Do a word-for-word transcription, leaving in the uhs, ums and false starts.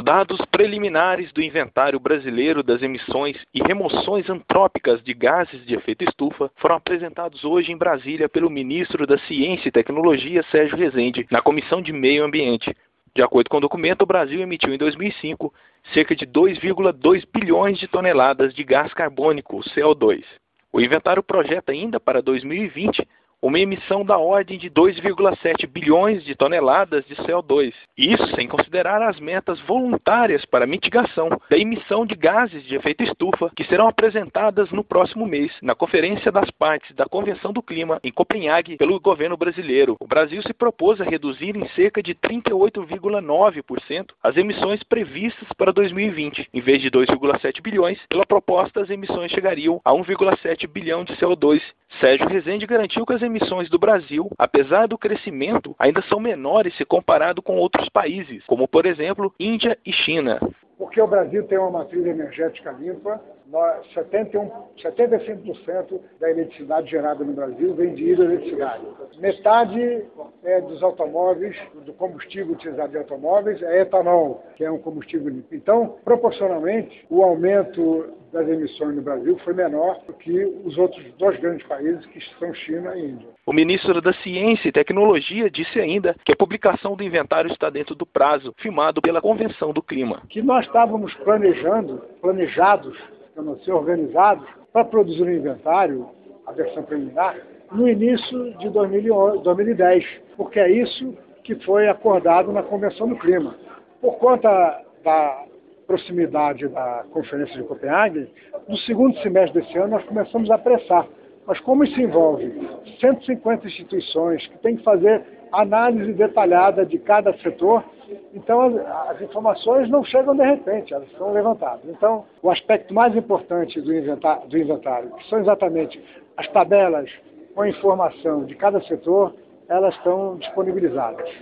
dados preliminares do Inventário Brasileiro das Emissões e Remoções Antrópicas de Gases de Efeito Estufa foram apresentados hoje em Brasília pelo ministro da Ciência e Tecnologia, Sérgio Rezende, na Comissão de Meio Ambiente. De acordo com o documento, o Brasil emitiu em dois mil e cinco cerca de dois vírgula dois bilhões de toneladas de gás carbônico, C O dois. O inventário projeta ainda para dois mil e vinte uma emissão da ordem de dois vírgula sete bilhões de toneladas de C O dois. Isso sem considerar as metas voluntárias para mitigação da emissão de gases de efeito estufa que serão apresentadas no próximo mês na Conferência das Partes da Convenção do Clima em Copenhague pelo governo brasileiro. O Brasil se propôs a reduzir em cerca de trinta e oito vírgula nove por cento as emissões previstas para dois mil e vinte. Em vez de dois vírgula sete bilhões, pela proposta as emissões chegariam a um vírgula sete bilhão de C O dois. Sérgio Rezende garantiu que as emissões do Brasil, apesar do crescimento, ainda são menores se comparado com outros países, como por exemplo, Índia e China. Porque o Brasil tem uma matriz energética limpa, setenta e um, setenta e cinco por cento da eletricidade gerada no Brasil vem de hidroeletricidade. Metade é dos automóveis, do combustível utilizado em automóveis, é etanol, que é um combustível limpo. Então, proporcionalmente, o aumento das emissões no Brasil foi menor do que os outros dois grandes países, que são China e Índia. O ministro da Ciência e Tecnologia disse ainda que a publicação do inventário está dentro do prazo firmado pela Convenção do Clima. Que nós estávamos planejando, planejados, para não ser organizados, para produzir um inventário, a versão preliminar, no início de dois mil e dez, porque é isso que foi acordado na Convenção do Clima. Por conta da proximidade da Conferência de Copenhague, no segundo semestre desse ano nós começamos a apressar. Mas como isso envolve cento e cinquenta instituições que têm que fazer análise detalhada de cada setor, então as, as informações não chegam de repente, elas são levantadas. Então, o aspecto mais importante do inventário, do inventário, que são exatamente as tabelas com a informação de cada setor, elas estão disponibilizadas.